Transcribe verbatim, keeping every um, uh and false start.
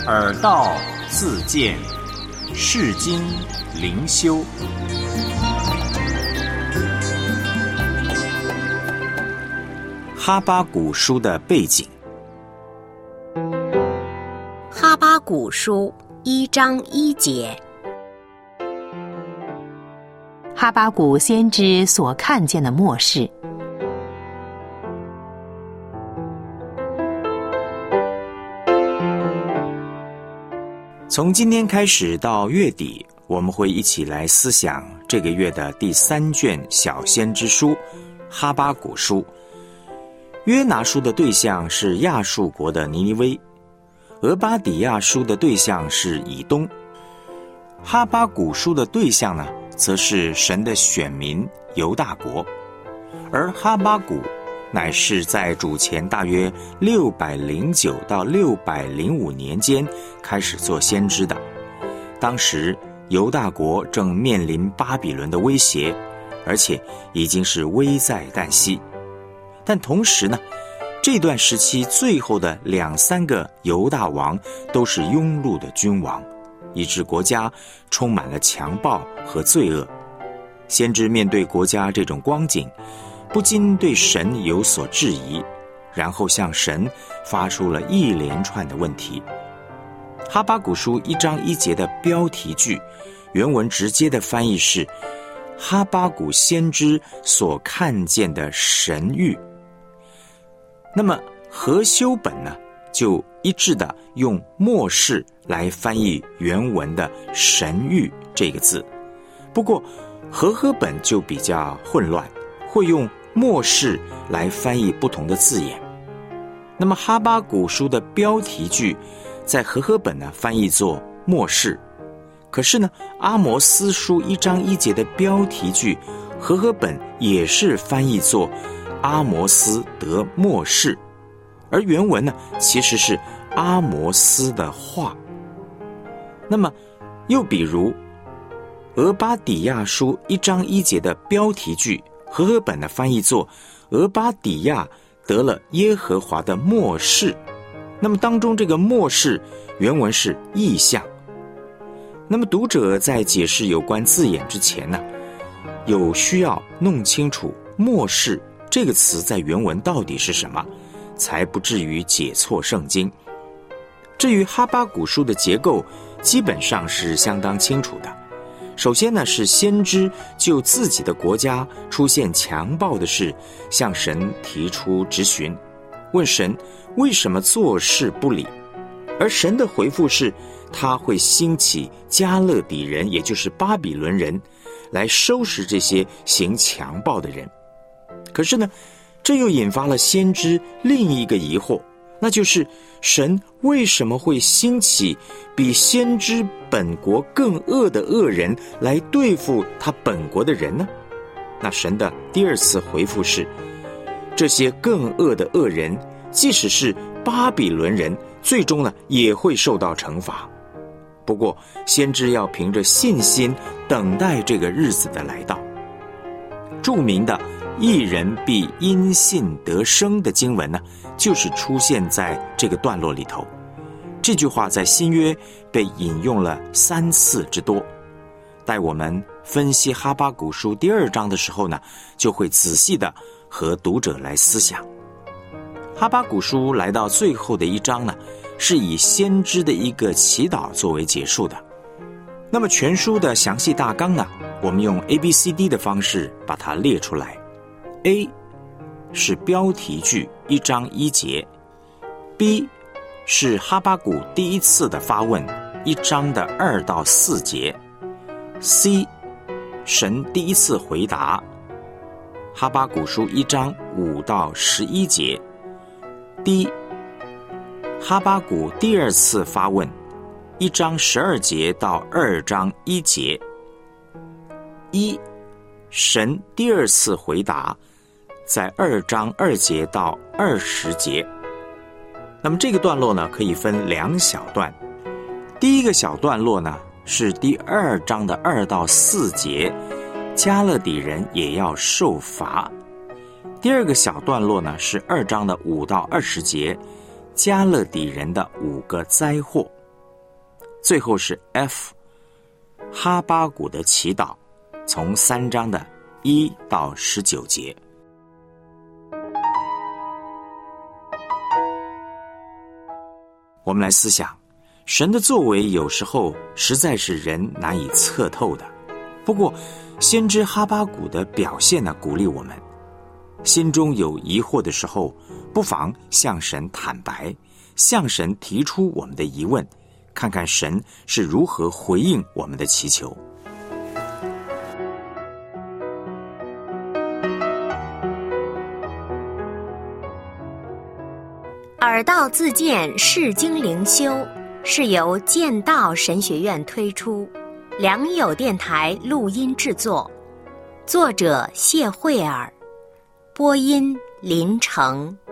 耳道自见，世经灵修。哈巴谷书的背景。 哈巴谷书一章一节。 哈巴谷先知所看见的末世。 从今天开始到月底，我们会一起来思想这个月的第三卷小先知书哈巴谷书。约拿书的对象是亚述国的尼尼微，俄巴底亚书的对象是以东，哈巴谷书的对象呢，则是神的选民犹大国。而哈巴谷乃是在主前大约六百零九到六百零五年间开始做先知的。当时犹大国正面临巴比伦的威胁，而且已经是危在旦夕。但同时呢，这段时期最后的两三个犹大王都是庸碌的君王，以致国家充满了强暴和罪恶。先知面对国家这种光景，不禁对神有所质疑，然后向神发出了一连串的问题。哈巴谷书一章一节的标题句，原文直接的翻译是哈巴谷先知所看见的神谕。那么和修本呢，就一致的用末世来翻译原文的神谕这个字。不过和合本就比较混乱，会用末世来翻译不同的字眼。那么哈巴谷书的标题句在和合本呢翻译作末世，可是呢阿摩斯书一章一节的标题句和合本也是翻译作阿摩斯得末世，而原文呢其实是阿摩斯的话。那么又比如俄巴底亚书一章一节的标题句和合本的翻译作俄巴底亚得了耶和华的默示，那么当中这个默示原文是异象。那么读者在解释有关字眼之前呢，有需要弄清楚默示这个词在原文到底是什么，才不至于解错圣经。至于哈巴谷书的结构，基本上是相当清楚的。首先呢，是先知就自己的国家出现强暴的事，向神提出质询，问神为什么做事不理，而神的回复是他会兴起加勒底人，也就是巴比伦人，来收拾这些行强暴的人。可是呢，这又引发了先知另一个疑惑，那就是神为什么会兴起比先知本国更恶的恶人来对付他本国的人呢？那神的第二次回复是，这些更恶的恶人即使是巴比伦人，最终呢也会受到惩罚。不过先知要凭着信心等待这个日子的来到。著名的义人必因信得生的经文呢，就是出现在这个段落里头。这句话在新约被引用了三次之多。待我们分析哈巴谷书第二章的时候呢，就会仔细的和读者来思想。哈巴谷书来到最后的一章呢，是以先知的一个祈祷作为结束的。那么全书的详细大纲呢，我们用 A B C D 的方式把它列出来。A 是标题句一章一节， B 是哈巴谷第一次的发问，一章的二到四节， C 神第一次回答，哈巴谷书一章五到十一节， D 哈巴谷第二次发问，一章十二节到二章一节，一神第二次回答，在二章二节到二十节。那么这个段落呢，可以分两小段。第一个小段落呢，是第二章的二到四节，加勒底人也要受罚。第二个小段落呢，是二章的五到二十节，加勒底人的五个灾祸。 最后是 F， 哈巴谷的祈祷，从三章的一到十九节。我们来思想，神的作为有时候实在是人难以测透的。不过，先知哈巴谷的表现呢，鼓励我们，心中有疑惑的时候，不妨向神坦白，向神提出我们的疑问，看看神是如何回应我们的祈求。 耳道自荐释经灵修是由剑道神学院推出，良友电台录音制作，作者谢慧尔，播音林成。